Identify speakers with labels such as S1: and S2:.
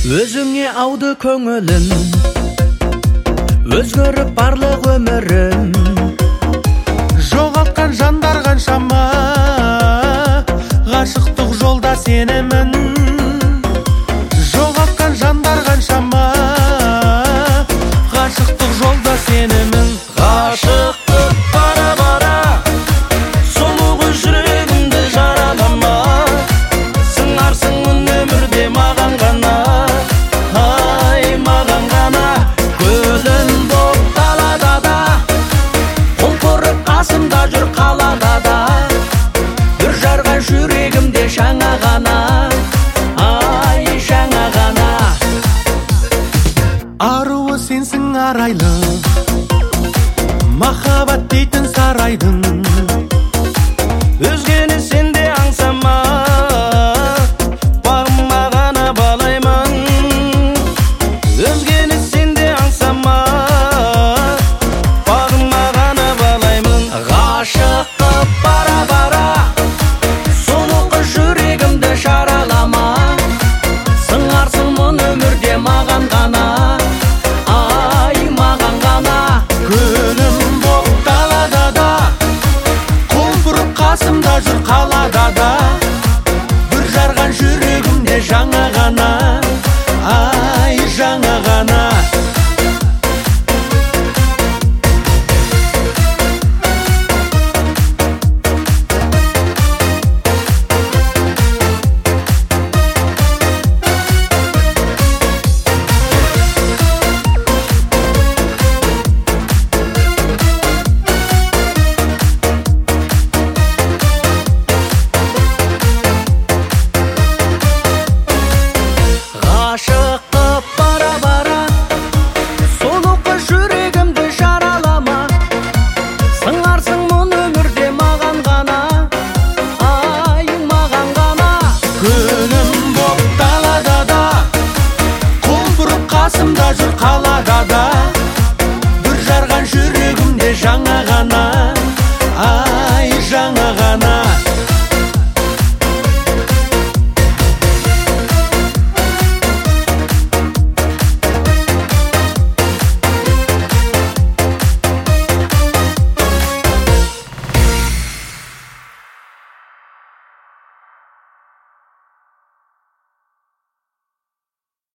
S1: Өзіңе ауды көңілім, өзгеріп барлық өмірім.
S2: Жоғалтқан жандар қаншама, ғашықтық жолда сенемін. Жоғалтқан жандар қаншама, ғашықтық жолда сенемін.
S1: Ғашықтық бара-бара, сұлу жүрегімді жаралама. Сыңарсың мұн өмірде маған ғана, ай маған ғана. Гүлім боп далада да, құлпырып қасымда жүр қалада да. Бүр жарған жүрегімде жаңа ғана, ай жаңа ғана.
S2: Аруы сенсің арайлы, махаббат дейтін сарайдың.
S1: Өзгені сенде аңсама, бағыма ғана балаймын. Өзгені сенде аңсама, бағыма ғана балаймын. Ғашық қып бара-бара, сұлу жүрегімді жаралама. Сыңарсың мұн өмірде маған ғана, ай маған ғана.
S2: Гүлім боп далада да, құлпырып қасымда жүр қалада да. Бүр жарған жүрегімде жаңа ғана.